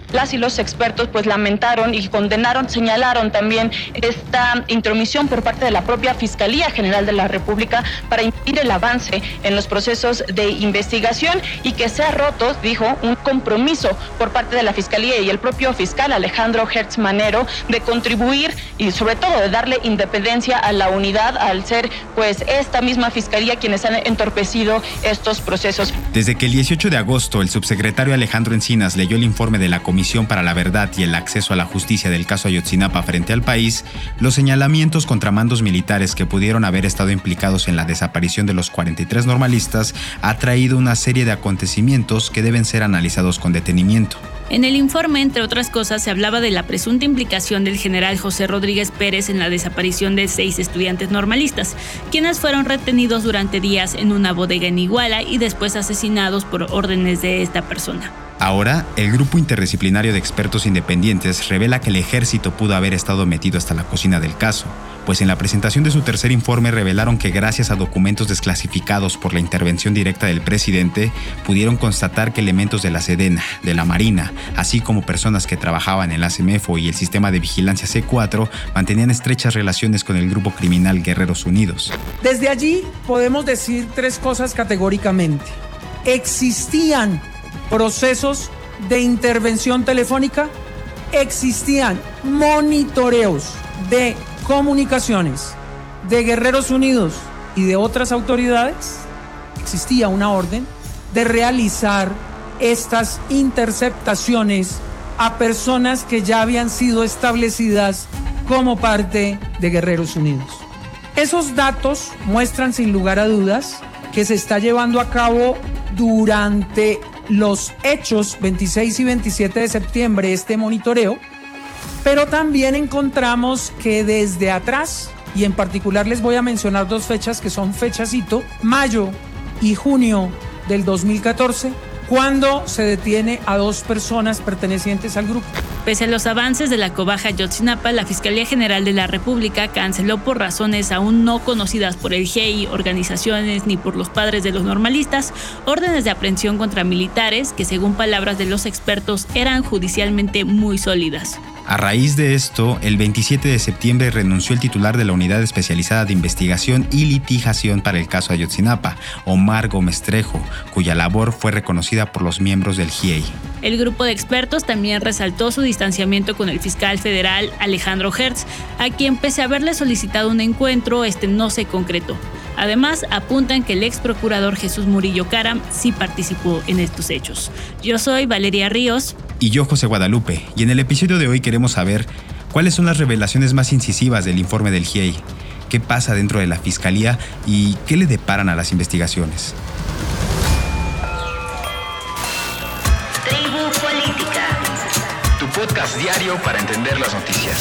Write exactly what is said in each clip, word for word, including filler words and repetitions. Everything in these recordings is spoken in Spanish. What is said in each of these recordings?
las y los expertos pues lamentaron y condenaron, señalaron también esta intromisión por parte de la propia Fiscalía General de la República para impedir el avance en los procesos de investigación y que se ha roto, dijo, un compromiso por parte de la Fiscalía y el propio fiscal Alejandro Gertz Manero de contribuir y sobre todo de darle independencia a la unidad al ser pues esta misma Fiscalía quienes han entorpecido estos procesos. Desde que el dieciocho de agosto el subsecretario Alejandro Encinas leyó el informe de la Comisión para la Verdad y el Acceso a la Justicia del caso Ayotzinapa frente al país, los señalamientos contra mandos militares que pudieron haber estado implicados en la desaparición de los cuarenta y tres normalistas ha traído una serie de acontecimientos que deben ser analizados con detenimiento. En el informe, entre otras cosas, se hablaba de la presunta implicación del general José Rodríguez Pérez en la desaparición de seis estudiantes normalistas, quienes fueron retenidos durante días en una bodega en Iguala y después asesinados por órdenes de esta persona. Ahora, el grupo interdisciplinario de expertos independientes revela que el ejército pudo haber estado metido hasta la cocina del caso, pues en la presentación de su tercer informe revelaron que gracias a documentos desclasificados por la intervención directa del presidente, pudieron constatar que elementos de la Sedena, de la Marina, así como personas que trabajaban en la CEMEFO y el sistema de vigilancia C cuatro, mantenían estrechas relaciones con el grupo criminal Guerreros Unidos. Desde allí podemos decir tres cosas categóricamente. Existían procesos de intervención telefónica, existían monitoreos de comunicaciones de Guerreros Unidos y de otras autoridades, existía una orden de realizar estas interceptaciones a personas que ya habían sido establecidas como parte de Guerreros Unidos. Esos datos muestran sin lugar a dudas que se está llevando a cabo durante los hechos veintiséis y veintisiete de septiembre este monitoreo, pero también encontramos que desde atrás, y en particular les voy a mencionar dos fechas que son fechas hito, mayo y junio del dos mil catorce, cuando se detiene a dos personas pertenecientes al grupo. Pese a los avances de la cobaja Ayotzinapa, la Fiscalía General de la República canceló por razones aún no conocidas por el G I, organizaciones ni por los padres de los normalistas, órdenes de aprehensión contra militares que, según palabras de los expertos, eran judicialmente muy sólidas. A raíz de esto, el veintisiete de septiembre renunció el titular de la Unidad Especializada de Investigación y Litigación para el caso Ayotzinapa, Omar Gómez Trejo, cuya labor fue reconocida por los miembros del G I E I. El grupo de expertos también resaltó su distanciamiento con el fiscal federal Alejandro Gertz, a quien, pese a haberle solicitado un encuentro, este no se concretó. Además, apuntan que el ex procurador Jesús Murillo Caram sí participó en estos hechos. Yo soy Valeria Ríos. Y yo, José Guadalupe. Y en el episodio de hoy queremos saber cuáles son las revelaciones más incisivas del informe del G I E I, qué pasa dentro de la Fiscalía y qué le deparan a las investigaciones. Tribu Política, tu podcast diario para entender las noticias.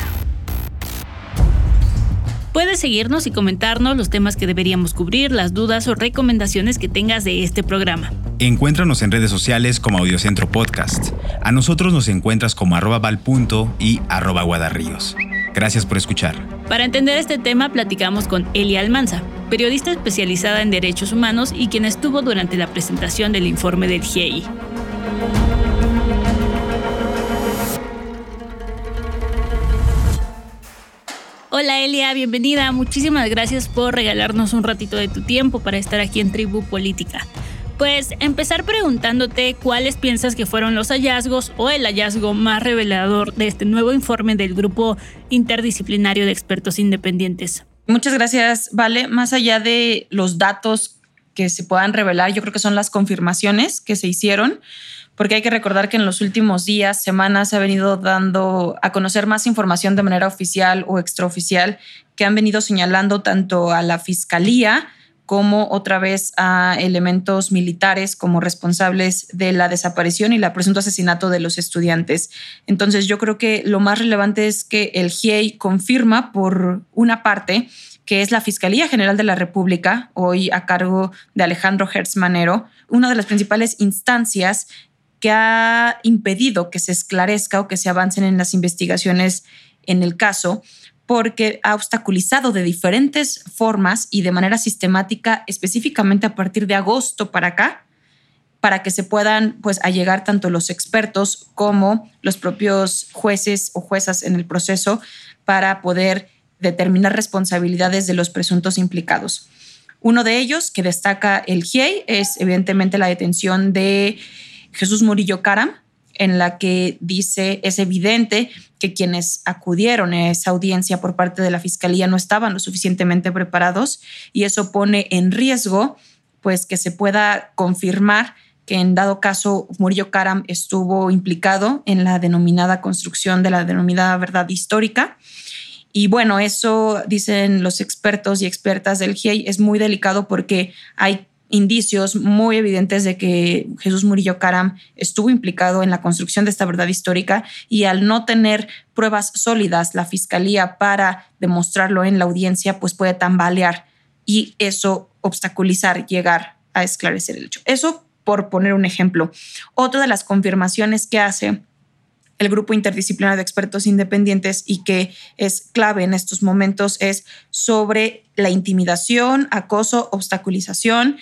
Puedes seguirnos y comentarnos los temas que deberíamos cubrir, las dudas o recomendaciones que tengas de este programa. Encuéntranos en redes sociales como Audiocentro Podcast. A nosotros nos encuentras como arroba valpunto y arroba guadarríos. Gracias por escuchar. Para entender este tema platicamos con Elia Almanza, periodista especializada en derechos humanos y quien estuvo durante la presentación del informe del G I E I. Hola Elia, bienvenida. Muchísimas gracias por regalarnos un ratito de tu tiempo para estar aquí en Tribu Política. Pues empezar preguntándote cuáles piensas que fueron los hallazgos o el hallazgo más revelador de este nuevo informe del Grupo Interdisciplinario de Expertos Independientes. Muchas gracias, Vale. Más allá de los datos que se puedan revelar, yo creo que son las confirmaciones que se hicieron, porque hay que recordar que en los últimos días, semanas, se ha venido dando a conocer más información de manera oficial o extraoficial que han venido señalando tanto a la Fiscalía como otra vez a elementos militares como responsables de la desaparición y el presunto asesinato de los estudiantes. Entonces yo creo que lo más relevante es que el G I E I confirma por una parte que es la Fiscalía General de la República, hoy a cargo de Alejandro Gertz Manero, una de las principales instancias que ha impedido que se esclarezca o que se avancen en las investigaciones en el caso, porque ha obstaculizado de diferentes formas y de manera sistemática, específicamente a partir de agosto para acá, para que se puedan pues allegar tanto los expertos como los propios jueces o juezas en el proceso para poder determinar responsabilidades de los presuntos implicados. Uno de ellos que destaca el G I E I es evidentemente la detención de Jesús Murillo Caram, en la que dice es evidente que quienes acudieron a esa audiencia por parte de la Fiscalía no estaban lo suficientemente preparados y eso pone en riesgo pues, que se pueda confirmar que en dado caso Murillo Caram estuvo implicado en la denominada construcción de la denominada verdad histórica. Y bueno, eso dicen los expertos y expertas del G I E I es muy delicado porque hay indicios muy evidentes de que Jesús Murillo Caram estuvo implicado en la construcción de esta verdad histórica y al no tener pruebas sólidas la Fiscalía para demostrarlo en la audiencia, pues puede tambalear y eso obstaculizar llegar a esclarecer el hecho. Eso por poner un ejemplo. Otra de las confirmaciones que hace el grupo interdisciplinario de expertos independientes y que es clave en estos momentos es sobre la intimidación, acoso, obstaculización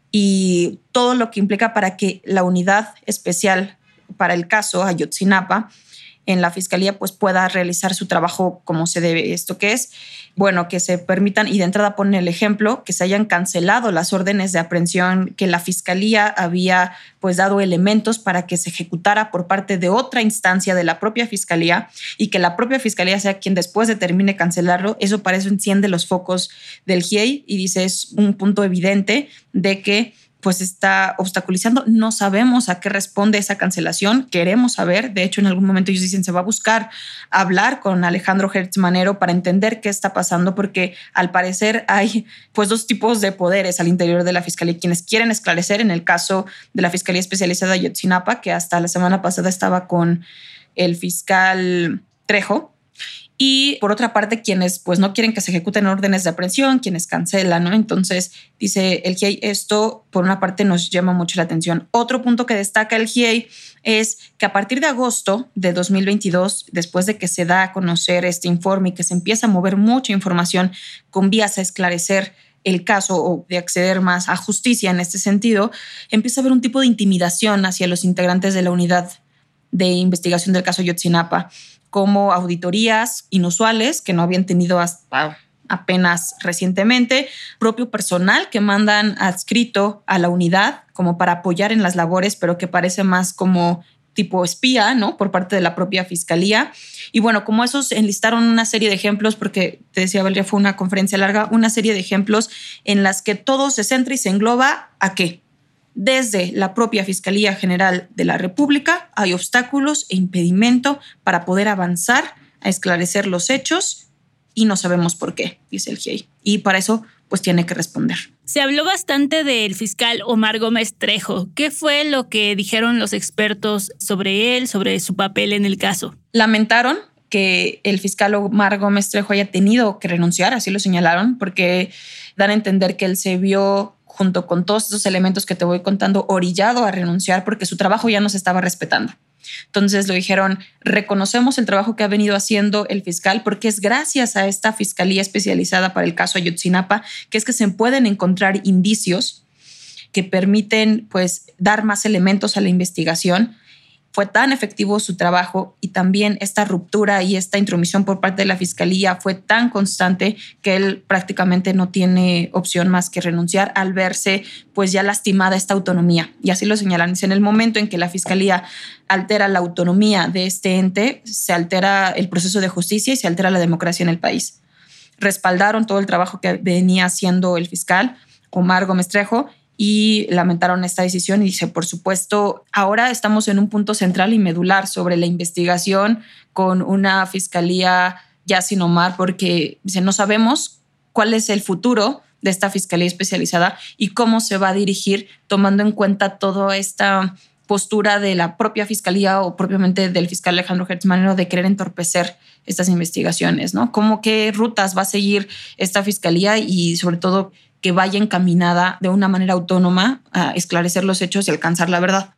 y todo lo que implica para que la unidad especial para el caso Ayotzinapa en la Fiscalía pues pueda realizar su trabajo como se debe. ¿Esto qué es? Bueno, que se permitan, y de entrada ponen el ejemplo, que se hayan cancelado las órdenes de aprehensión que la Fiscalía había pues dado elementos para que se ejecutara por parte de otra instancia de la propia Fiscalía y que la propia Fiscalía sea quien después determine cancelarlo. Eso para eso enciende los focos del G I E I y dice es un punto evidente de que pues está obstaculizando. No sabemos a qué responde esa cancelación. Queremos saber. De hecho, en algún momento ellos dicen se va a buscar hablar con Alejandro Gertz Manero para entender qué está pasando, porque al parecer hay pues dos tipos de poderes al interior de la Fiscalía. Quienes quieren esclarecer, en el caso de la Fiscalía Especializada de Ayotzinapa, que hasta la semana pasada estaba con el fiscal Trejo. Y por otra parte, quienes pues no quieren que se ejecuten órdenes de aprehensión, quienes cancelan, ¿no? Entonces, dice el G I E I, esto por una parte nos llama mucho la atención. Otro punto que destaca el G I E I es que a partir de agosto de dos mil veintidós, después de que se da a conocer este informe y que se empieza a mover mucha información con vías a esclarecer el caso o de acceder más a justicia en este sentido, empieza a haber un tipo de intimidación hacia los integrantes de la unidad de investigación del caso Ayotzinapa, como auditorías inusuales que no habían tenido hasta apenas recientemente, propio personal que mandan adscrito a la unidad como para apoyar en las labores, pero que parece más como tipo espía, ¿no? Por parte de la propia Fiscalía. Y bueno, como esos enlistaron una serie de ejemplos, porque te decía Valeria, fue una conferencia larga, una serie de ejemplos en las que todo se centra y se engloba ¿a qué? Desde la propia Fiscalía General de la República hay obstáculos e impedimento para poder avanzar a esclarecer los hechos y no sabemos por qué, dice el G I E I. Y para eso, pues tiene que responder. Se habló bastante del fiscal Omar Gómez Trejo. ¿Qué fue lo que dijeron los expertos sobre él, sobre su papel en el caso? Lamentaron que el fiscal Omar Gómez Trejo haya tenido que renunciar, así lo señalaron, porque dan a entender que él se vio junto con todos esos elementos que te voy contando, orillado a renunciar porque su trabajo ya no se estaba respetando. Entonces lo dijeron, reconocemos el trabajo que ha venido haciendo el fiscal porque es gracias a esta Fiscalía Especializada para el caso Ayotzinapa que es que se pueden encontrar indicios que permiten pues, dar más elementos a la investigación. Fue tan efectivo su trabajo y también esta ruptura y esta intromisión por parte de la Fiscalía fue tan constante que él prácticamente no tiene opción más que renunciar al verse pues ya lastimada esta autonomía. Y así lo señalan. En el momento en que la Fiscalía altera la autonomía de este ente, se altera el proceso de justicia y se altera la democracia en el país. Respaldaron todo el trabajo que venía haciendo el fiscal Omar Gómez Trejo y lamentaron esta decisión y dice, por supuesto, ahora estamos en un punto central y medular sobre la investigación con una fiscalía ya sin Omar porque dice, no sabemos cuál es el futuro de esta fiscalía especializada y cómo se va a dirigir tomando en cuenta toda esta postura de la propia fiscalía o propiamente del fiscal Alejandro Gertz Manero de querer entorpecer estas investigaciones, ¿no? ¿Cómo qué rutas va a seguir esta fiscalía y sobre todo que vaya encaminada de una manera autónoma a esclarecer los hechos y alcanzar la verdad?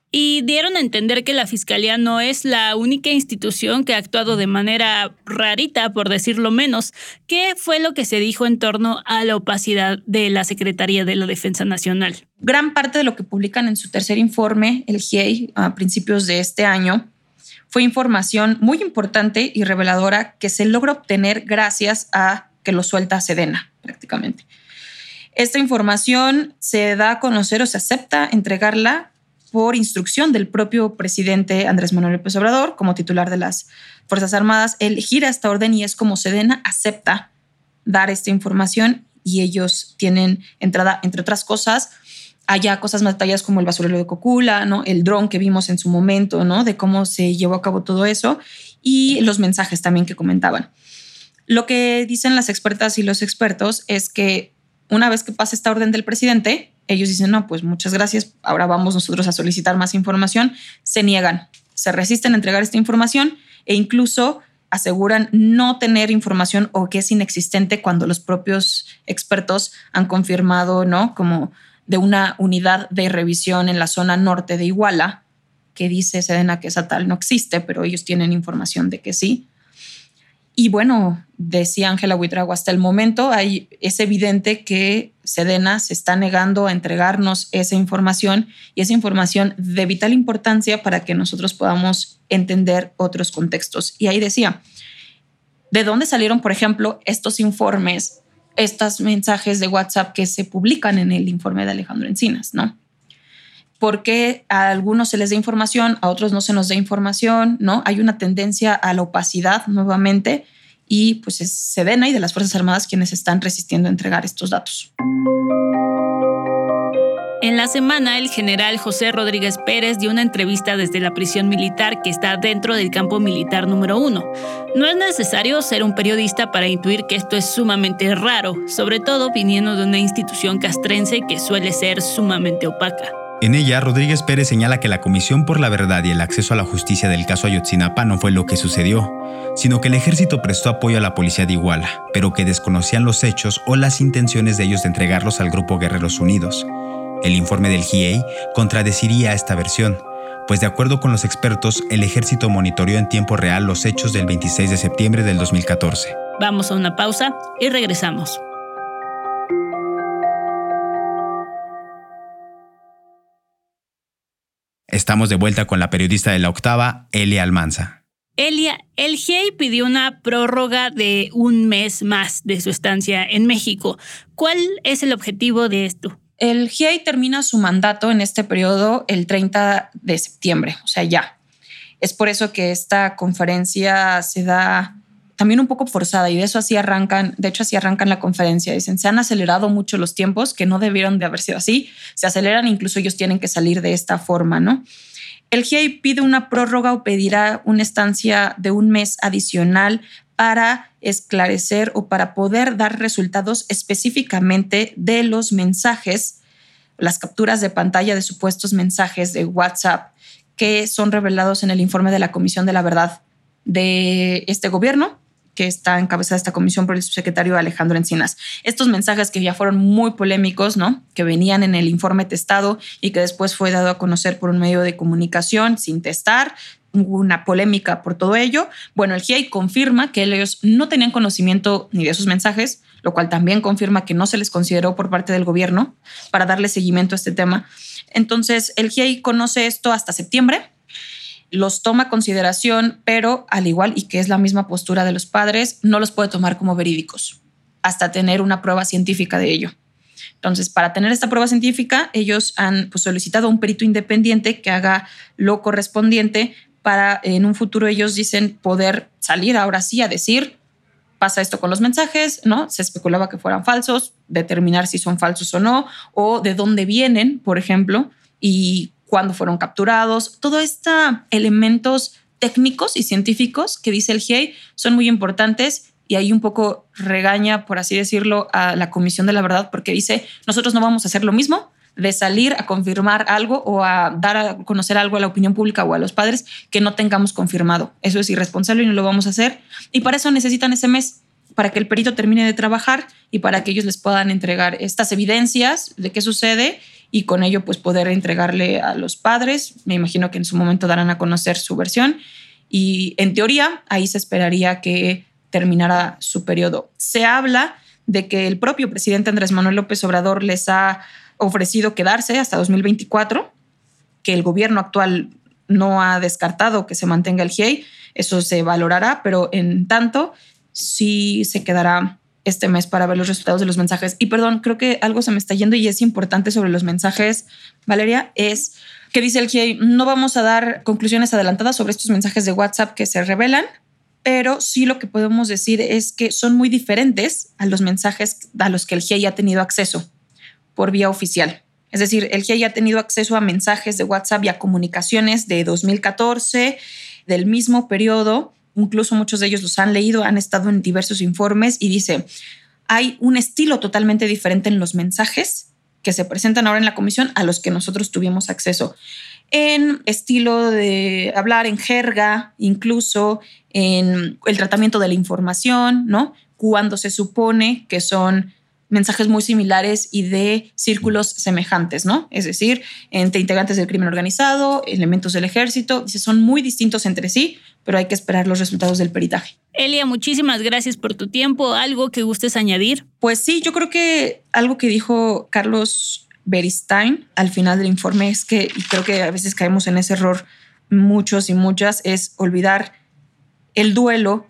y dieron a entender que la Fiscalía no es la única institución que ha actuado de manera rarita, por decirlo menos. ¿Qué fue lo que se dijo en torno a la opacidad de la Secretaría de la Defensa Nacional? Gran parte de lo que publican en su tercer informe, el G I E I, a principios de este año, fue información muy importante y reveladora que se logra obtener gracias a que lo suelta Sedena, prácticamente. Esta información se da a conocer o se acepta entregarla por instrucción del propio presidente Andrés Manuel López Obrador, como titular de las Fuerzas Armadas. Él gira esta orden y es como Sedena acepta dar esta información y ellos tienen entrada, entre otras cosas, allá cosas más detalladas como el basurero de Cocula, ¿no? El dron que vimos en su momento, ¿no? De cómo se llevó a cabo todo eso y los mensajes también que comentaban. Lo que dicen las expertas y los expertos es que una vez que pasa esta orden del presidente, ellos dicen, no, pues muchas gracias, ahora vamos nosotros a solicitar más información. Se niegan, se resisten a entregar esta información e incluso aseguran no tener información o que es inexistente cuando los propios expertos han confirmado, ¿no? Como de una unidad de revisión en la zona norte de Iguala, que dice Sedena que esa tal no existe, pero ellos tienen información de que sí. Y bueno, decía Ángela Buitrago, hasta el momento hay, es evidente que Sedena se está negando a entregarnos esa información y esa información de vital importancia para que nosotros podamos entender otros contextos. Y ahí decía, ¿de dónde salieron, por ejemplo, estos informes, estos mensajes de WhatsApp que se publican en el informe de Alejandro Encinas, ¿no? ¿Por qué a algunos se les da información, a otros no se nos da información, ¿no? Hay una tendencia a la opacidad nuevamente y pues es Sedena y de las Fuerzas Armadas quienes están resistiendo a entregar estos datos. En la semana, el general José Rodríguez Pérez dio una entrevista desde la prisión militar que está dentro del campo militar número uno. No es necesario ser un periodista para intuir que esto es sumamente raro, sobre todo viniendo de una institución castrense que suele ser sumamente opaca. En ella, Rodríguez Pérez señala que la Comisión por la Verdad y el Acceso a la Justicia del caso Ayotzinapa no fue lo que sucedió, sino que el ejército prestó apoyo a la policía de Iguala, pero que desconocían los hechos o las intenciones de ellos de entregarlos al Grupo Guerreros Unidos. El informe del G I E I contradeciría esta versión, pues de acuerdo con los expertos, el ejército monitoreó en tiempo real los hechos del veintiséis de septiembre del dos mil catorce. Vamos a una pausa y regresamos. Estamos de vuelta con la periodista de La Octava, Elia Almanza. Elia, el G I E I pidió una prórroga de un mes más de su estancia en México. ¿Cuál es el objetivo de esto? El G I E I termina su mandato en este periodo el treinta de septiembre, o sea, ya. Es por eso que esta conferencia se da también un poco forzada y de eso así arrancan, de hecho así arrancan la conferencia. Dicen, se han acelerado mucho los tiempos que no debieron de haber sido así. Se aceleran, incluso ellos tienen que salir de esta forma, ¿no? El G I E I pide una prórroga o pedirá una estancia de un mes adicional para esclarecer o para poder dar resultados específicamente de los mensajes, las capturas de pantalla de supuestos mensajes de WhatsApp que son revelados en el informe de la Comisión de la Verdad de este gobierno, que está encabezada esta comisión por el subsecretario Alejandro Encinas. Estos mensajes que ya fueron muy polémicos, ¿no? Que venían en el informe testado y que después fue dado a conocer por un medio de comunicación sin testar, hubo una polémica por todo ello. Bueno, el G I E I confirma que ellos no tenían conocimiento ni de esos mensajes, lo cual también confirma que no se les consideró por parte del gobierno para darle seguimiento a este tema. Entonces, el G I E I conoce esto hasta septiembre, los toma a consideración, pero al igual y que es la misma postura de los padres, no los puede tomar como verídicos hasta tener una prueba científica de ello. Entonces, para tener esta prueba científica, ellos han pues, solicitado a un perito independiente que haga lo correspondiente para en un futuro ellos dicen poder salir ahora sí a decir pasa esto con los mensajes, ¿no? Se especulaba que fueran falsos, determinar si son falsos o no, o de dónde vienen, por ejemplo, y cuándo fueron capturados. Todos estos elementos técnicos y científicos que dice el G I E I son muy importantes y ahí un poco regaña, por así decirlo, a la Comisión de la Verdad porque dice, nosotros no vamos a hacer lo mismo de salir a confirmar algo o a dar a conocer algo a la opinión pública o a los padres que no tengamos confirmado. Eso es irresponsable y no lo vamos a hacer. Y para eso necesitan ese mes, para que el perito termine de trabajar y para que ellos les puedan entregar estas evidencias de qué sucede y con ello pues poder entregarle a los padres. Me imagino que en su momento darán a conocer su versión y en teoría ahí se esperaría que terminara su periodo. Se habla de que el propio presidente Andrés Manuel López Obrador les ha ofrecido quedarse hasta dos mil veinticuatro, que el gobierno actual no ha descartado que se mantenga el G I E I. Eso se valorará, pero en tanto sí se quedará este mes para ver los resultados de los mensajes. Y perdón, creo que algo se me está yendo y es importante sobre los mensajes, Valeria, es que dice el G I E I, no vamos a dar conclusiones adelantadas sobre estos mensajes de WhatsApp que se revelan, pero sí lo que podemos decir es que son muy diferentes a los mensajes a los que el G I E I ha tenido acceso por vía oficial. Es decir, el G I E I ha tenido acceso a mensajes de WhatsApp y a comunicaciones de dos mil catorce, del mismo periodo. Incluso muchos de ellos los han leído, han estado en diversos informes y dice, hay un estilo totalmente diferente en los mensajes que se presentan ahora en la comisión a los que nosotros tuvimos acceso. En estilo de hablar, en jerga, incluso en el tratamiento de la información, ¿no? Cuando se supone que son mensajes muy similares y de círculos semejantes, ¿no? Es decir, entre integrantes del crimen organizado, elementos del ejército, dice, son muy distintos entre sí, pero hay que esperar los resultados del peritaje. Elia, muchísimas gracias por tu tiempo. ¿Algo que gustes añadir? Pues sí, yo creo que algo que dijo Carlos Beristain al final del informe es que, y creo que a veces caemos en ese error muchos y muchas, es olvidar el duelo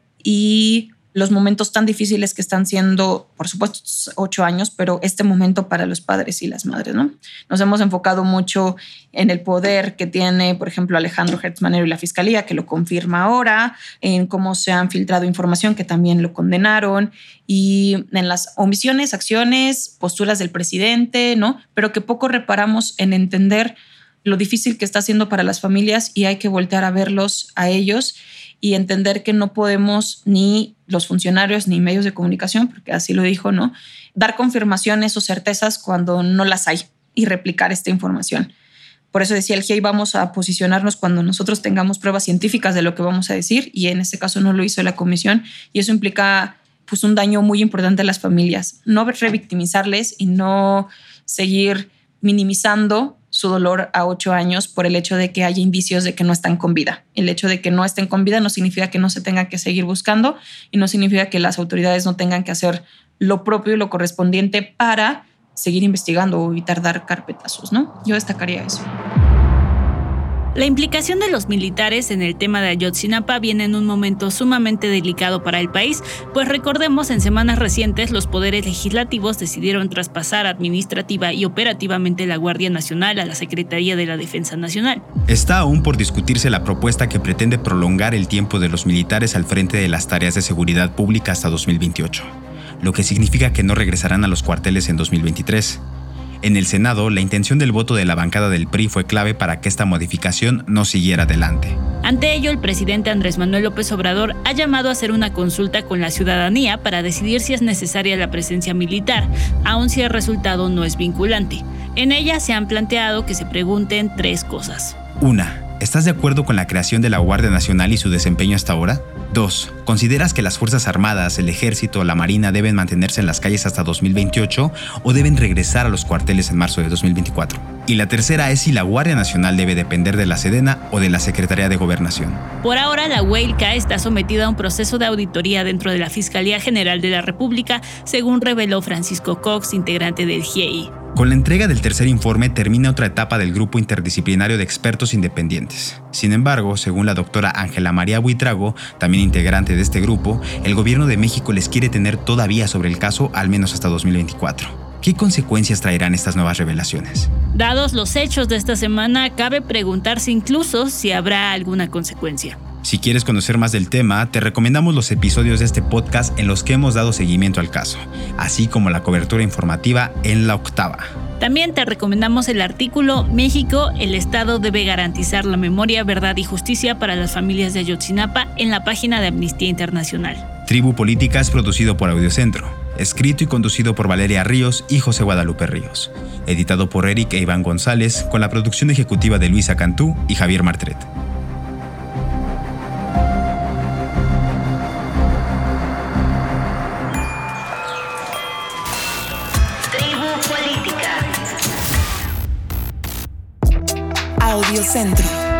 y los momentos tan difíciles que están siendo, por supuesto, ocho años, pero este momento para los padres y las madres, ¿no? Nos hemos enfocado mucho en el poder que tiene, por ejemplo, Alejandro Gertz Manero y la Fiscalía, que lo confirma ahora, en cómo se han filtrado información que también lo condenaron, y en las omisiones, acciones, posturas del presidente, ¿no? Pero que poco reparamos en entender lo difícil que está haciendo para las familias y hay que voltear a verlos a ellos y entender que no podemos ni los funcionarios ni medios de comunicación, porque así lo dijo, ¿no? Dar confirmaciones o certezas cuando no las hay y replicar esta información. Por eso decía el G I E I, vamos a posicionarnos cuando nosotros tengamos pruebas científicas de lo que vamos a decir y en este caso no lo hizo la comisión y eso implica pues, un daño muy importante a las familias. No revictimizarles y no seguir minimizando su dolor a ocho años por el hecho de que haya indicios de que no están con vida. El hecho de que no estén con vida no significa que no se tengan que seguir buscando y no significa que las autoridades no tengan que hacer lo propio y lo correspondiente para seguir investigando o evitar dar carpetazos, ¿no? Yo destacaría eso. La implicación de los militares en el tema de Ayotzinapa viene en un momento sumamente delicado para el país, pues recordemos, en semanas recientes los poderes legislativos decidieron traspasar administrativa y operativamente la Guardia Nacional a la Secretaría de la Defensa Nacional. Está aún por discutirse la propuesta que pretende prolongar el tiempo de los militares al frente de las tareas de seguridad pública hasta dos mil veintiocho, lo que significa que no regresarán a los cuarteles en dos mil veintitrés. En el Senado, la intención del voto de la bancada del P R I fue clave para que esta modificación no siguiera adelante. Ante ello, el presidente Andrés Manuel López Obrador ha llamado a hacer una consulta con la ciudadanía para decidir si es necesaria la presencia militar, aun si el resultado no es vinculante. En ella se han planteado que se pregunten tres cosas. Una. ¿Estás de acuerdo con la creación de la Guardia Nacional y su desempeño hasta ahora? Dos. ¿Consideras que las Fuerzas Armadas, el Ejército o la Marina deben mantenerse en las calles hasta dos mil veintiocho o deben regresar a los cuarteles en marzo de dos mil veinticuatro? Y la tercera es si la Guardia Nacional debe depender de la Sedena o de la Secretaría de Gobernación. Por ahora, la U E I L C A está sometida a un proceso de auditoría dentro de la Fiscalía General de la República, según reveló Francisco Cox, integrante del G I E I. Con la entrega del tercer informe termina otra etapa del grupo interdisciplinario de expertos independientes. Sin embargo, según la doctora Ángela María Buitrago, también integrante de este grupo, el gobierno de México les quiere tener todavía sobre el caso al menos hasta dos mil veinticuatro. ¿Qué consecuencias traerán estas nuevas revelaciones? Dados los hechos de esta semana, cabe preguntarse incluso si habrá alguna consecuencia. Si quieres conocer más del tema, te recomendamos los episodios de este podcast en los que hemos dado seguimiento al caso, así como la cobertura informativa en La Octava. También te recomendamos el artículo México, el Estado debe garantizar la memoria, verdad y justicia para las familias de Ayotzinapa en la página de Amnistía Internacional. Tribu Política es producido por Audiocentro, escrito y conducido por Valeria Ríos y José Guadalupe Ríos, editado por Eric e Iván González, con la producción ejecutiva de Luisa Cantú y Javier Martret. Radio Centro.